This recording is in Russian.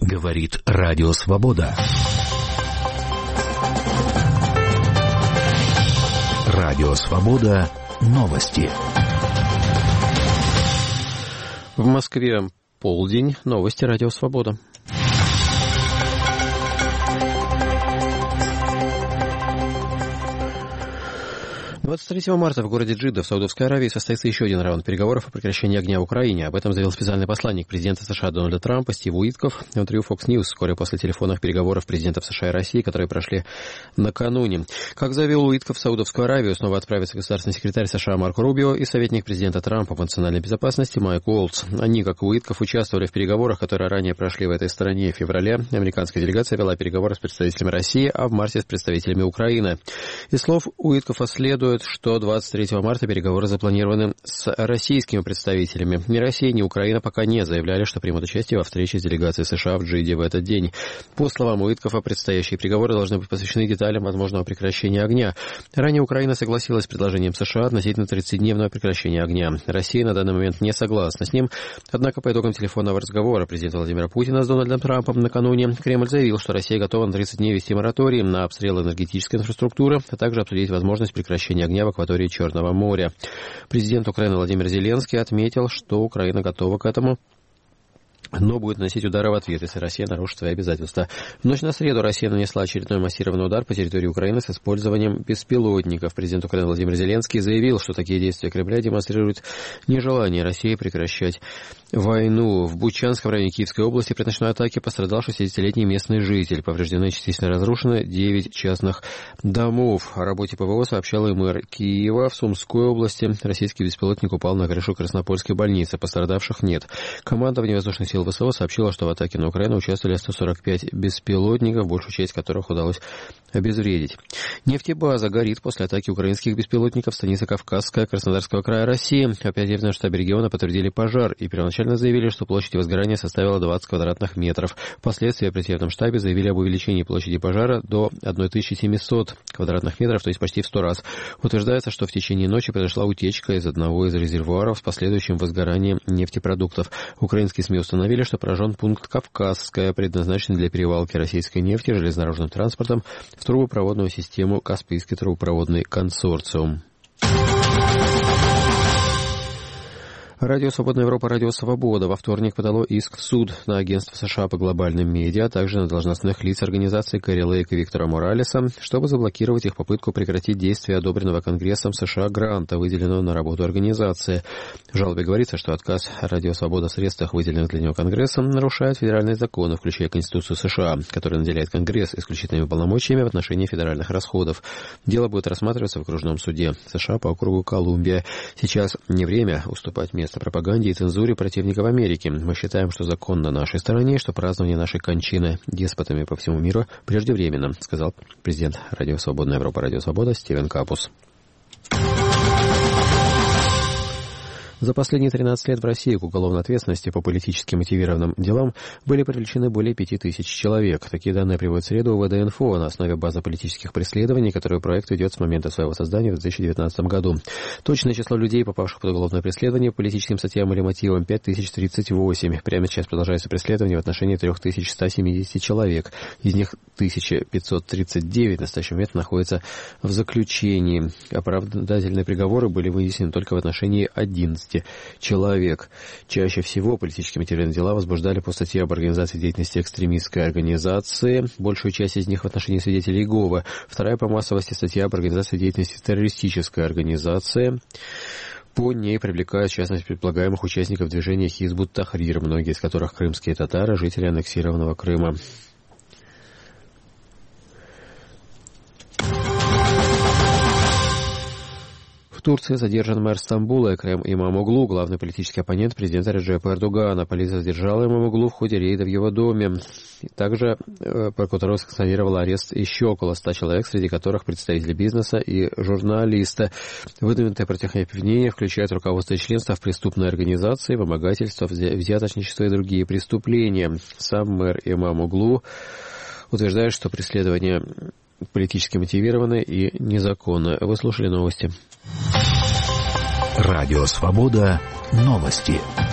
Говорит Радио Свобода. Радио Свобода. Новости. В Москве полдень. Новости Радио Свобода. 23 марта в городе Джидда в Саудовской Аравии состоится еще один раунд переговоров о прекращении огня в Украине. Об этом заявил специальный посланник президента США Дональда Трампа Стив Уитков в интервью Fox News вскоре после телефонных переговоров президентов США и России, которые прошли накануне. Как заявил Уитков, в Саудовскую Аравию снова отправится государственный секретарь США Марко Рубио и советник президента Трампа по национальной безопасности Майк Уолтс. Они, как и Уитков, участвовали в переговорах, которые ранее прошли в этой стране. В феврале американская делегация вела переговоры с представителями России, а в марте с представителями Украины. Из слов Уиткова следует, что 23 марта переговоры запланированы с российскими представителями. Ни Россия, ни Украина пока не заявляли, что примут участие во встрече с делегацией США в Джидде в этот день. По словам Уиткова, предстоящие переговоры должны быть посвящены деталям возможного прекращения огня. Ранее Украина согласилась с предложением США относительно 30-дневного прекращения огня. Россия на данный момент не согласна с ним. Однако по итогам телефонного разговора президента Владимира Путина с Дональдом Трампом накануне Кремль заявил, что Россия готова на 30 дней вести мораторий на обстрел энергетической инфраструктуры, а также обсудить возможность прекращения огня в акватории Черного моря. Президент Украины Владимир Зеленский отметил, что Украина готова к этому, но будет наносить удары в ответ, если Россия нарушит свои обязательства. В ночь на среду Россия нанесла очередной массированный удар по территории Украины с использованием беспилотников. Президент Украины Владимир Зеленский заявил, что такие действия Кремля демонстрируют нежелание России прекращать войну. В Бучанском районе Киевской области при ночной атаке пострадал 60-летний местный житель. Повреждены и частично разрушены 9 частных домов. О работе ПВО сообщал и мэр Киева. В Сумской области российский беспилотник упал на крышу Краснопольской больницы. Пострадавших нет. Командование воздушных сил ВСУ сообщило, что в атаке на Украину участвовали 145 беспилотников, большую часть которых удалось обезвредить. Нефтебаза горит после атаки украинских беспилотников в станице Кавказская Краснодарского края России. В оперативном штабе региона подтвердили пожар и первоначально заявили, что площадь возгорания составила 20 квадратных метров. Впоследствии в оперативном штабе заявили об увеличении площади пожара до 1700 квадратных метров, то есть почти в 100 раз. Утверждается, что в течение ночи произошла утечка из одного из резервуаров с последующим возгоранием нефтепродуктов. Украинские СМИ установили, что поражен пункт Кавказская, предназначенный для перевалки российской нефти железнодорожным транспортом в трубопроводную систему Каспийский трубопроводный консорциум. Радио «Свободная Европа», Радио «Свобода» во вторник подало иск в суд на агентство США по глобальным медиа, а также на должностных лиц организации Кэрри Лейк и Виктора Моралеса, чтобы заблокировать их попытку прекратить действие одобренного Конгрессом США гранта, выделенного на работу организации. В жалобе говорится, что отказ Радио «Свобода» в средствах, выделенных для него Конгрессом, нарушает федеральные законы, включая Конституцию США, которая наделяет Конгресс исключительными полномочиями в отношении федеральных расходов. Дело будет рассматриваться в окружном суде США по округу Колумбия. Сейчас не время уступать место пропаганде и цензуре противников Америки. Мы считаем, что закон на нашей стороне, что празднование нашей кончины деспотами по всему миру преждевременно, сказал президент Радио «Свободная Европа», Радио «Свобода» Стивен Капус. За последние 13 лет в России к уголовной ответственности по политически мотивированным делам были привлечены более 5000 человек. Такие данные приводит в среду УВД-инфо на основе базы политических преследований, которую проект ведет с момента своего создания в 2019 году. Точное число людей, попавших под уголовное преследование по политическим статьям или мотивам, 5038. Прямо сейчас продолжается преследование в отношении 3170 человек. Из них 1539 в настоящий момент находятся в заключении. Оправдательные приговоры были вынесены только в отношении 11 человек. Чаще всего политические мотивированные дела возбуждали по статье об организации деятельности экстремистской организации. Большую часть из них в отношении свидетелей Иеговы. Вторая по массовости статья об организации деятельности террористической организации. По ней привлекают, в частности, предполагаемых участников движения Хизб ут-Тахрир, многие из которых крымские татары, жители аннексированного Крыма. В Турции задержан мэр Стамбула Экрем Имамоглу, главный политический оппонент президента Реджепа Эрдогана. Полиция задержала Имамоглу в ходе рейда в его доме. Также прокуратура санкционировала арест еще около 100 человек, среди которых представители бизнеса и журналисты. Выдвинутые против них обвинения включают руководство и членство в преступной организации, вымогательство, взяточничество и другие преступления. Сам мэр Имамоглу утверждает, что преследование политически мотивированы и незаконны. Вы слушали новости. Радио «Свобода». Новости.